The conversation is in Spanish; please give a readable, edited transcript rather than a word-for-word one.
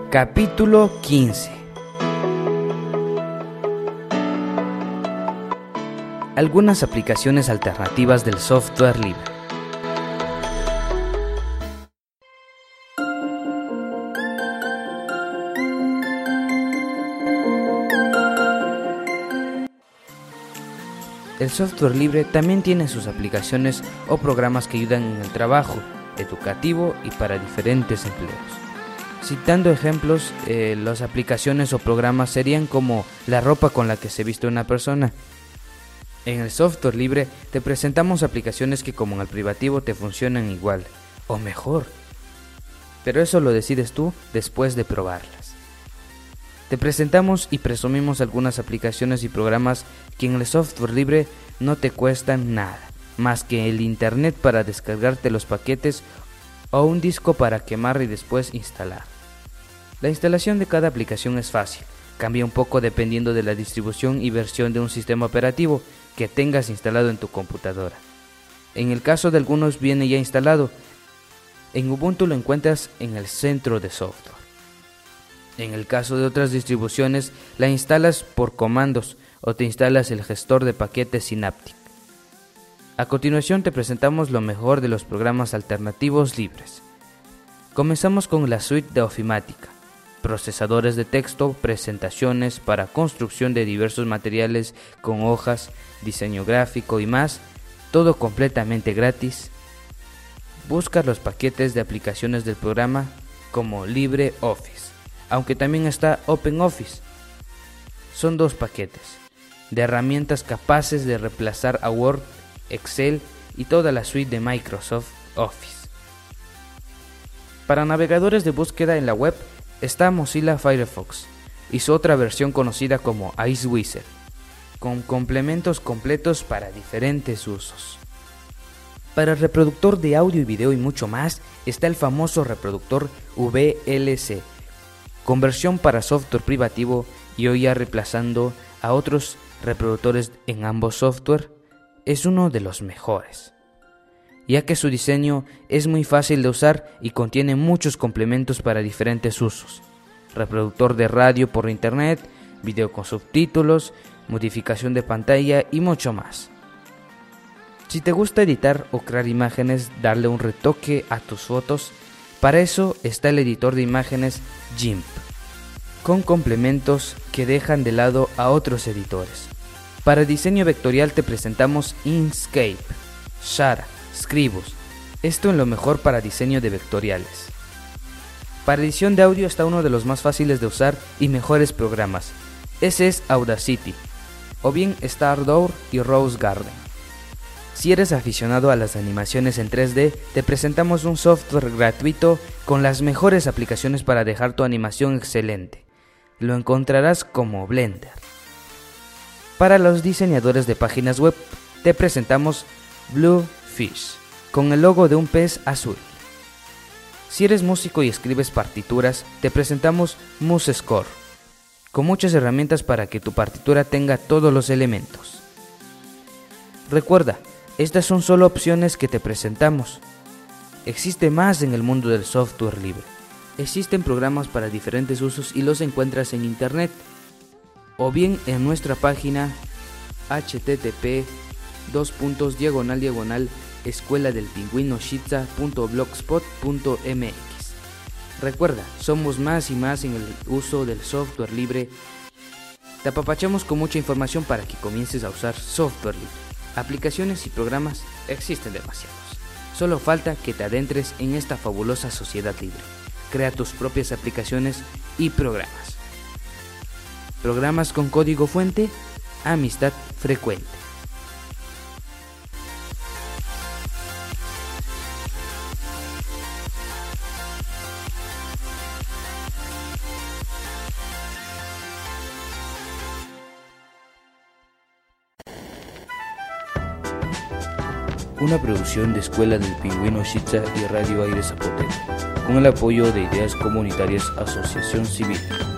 Capítulo 15. Algunas aplicaciones alternativas del software libre. El software libre también tiene sus aplicaciones o programas que ayudan en el trabajo, educativo y para diferentes empleos. Citando ejemplos, las aplicaciones o programas serían como la ropa con la que se viste una persona. En el software libre te presentamos aplicaciones que como en el privativo te funcionan igual o mejor, pero eso lo decides tú después de probarlas. Te presentamos y presumimos algunas aplicaciones y programas que en el software libre no te cuestan nada, más que el internet para descargarte los paquetes o un disco para quemar y después instalar. La instalación de cada aplicación es fácil, cambia un poco dependiendo de la distribución y versión de un sistema operativo que tengas instalado en tu computadora. En el caso de algunos viene ya instalado. En Ubuntu lo encuentras en el centro de software. En el caso de otras distribuciones, la instalas por comandos o te instalas el gestor de paquetes Synaptic. A continuación te presentamos lo mejor de los programas alternativos libres. Comenzamos con la suite de Ofimática, procesadores de texto, presentaciones para construcción de diversos materiales con hojas, diseño gráfico y más, todo completamente gratis. Busca los paquetes de aplicaciones del programa como LibreOffice. Aunque también está OpenOffice. Son dos paquetes de herramientas capaces de reemplazar a Word, Excel y toda la suite de Microsoft Office. Para navegadores de búsqueda en la web está Mozilla Firefox y su otra versión conocida como IceWizard, con complementos completos para diferentes usos. Para el reproductor de audio y video y mucho más está el famoso reproductor VLC, conversión para software privativo y hoy ya reemplazando a otros reproductores en ambos software, es uno de los mejores, ya que su diseño es muy fácil de usar y contiene muchos complementos para diferentes usos. Reproductor de radio por internet, video con subtítulos, modificación de pantalla y mucho más. Si te gusta editar o crear imágenes, darle un retoque a tus fotos, para eso está el editor de imágenes GIMP, con complementos que dejan de lado a otros editores. Para diseño vectorial te presentamos Inkscape, Shara, Scribus, esto en lo mejor para diseño de vectoriales. Para edición de audio está uno de los más fáciles de usar y mejores programas, ese es Audacity, o bien Stardoor y Rose Garden. Si eres aficionado a las animaciones en 3D, te presentamos un software gratuito con las mejores aplicaciones para dejar tu animación excelente. Lo encontrarás como Blender. Para los diseñadores de páginas web, te presentamos Bluefish, con el logo de un pez azul. Si eres músico y escribes partituras, te presentamos MuseScore, con muchas herramientas para que tu partitura tenga todos los elementos. Recuerda, estas son solo opciones que te presentamos. Existe más en el mundo del software libre. Existen programas para diferentes usos y los encuentras en internet o bien en nuestra página http://escueladelpingüinoshitza.blogspot.mx. Recuerda, somos más y más en el uso del software libre. Te apapachamos con mucha información para que comiences a usar software libre. Aplicaciones y programas existen demasiados. Solo falta que te adentres en esta fabulosa sociedad libre. Crea tus propias aplicaciones y programas. Programas con código fuente, amistad frecuente. Una producción de Escuela del Pingüino Shitza y Radio Aire Zapoteco, con el apoyo de Ideas Comunitarias Asociación Civil.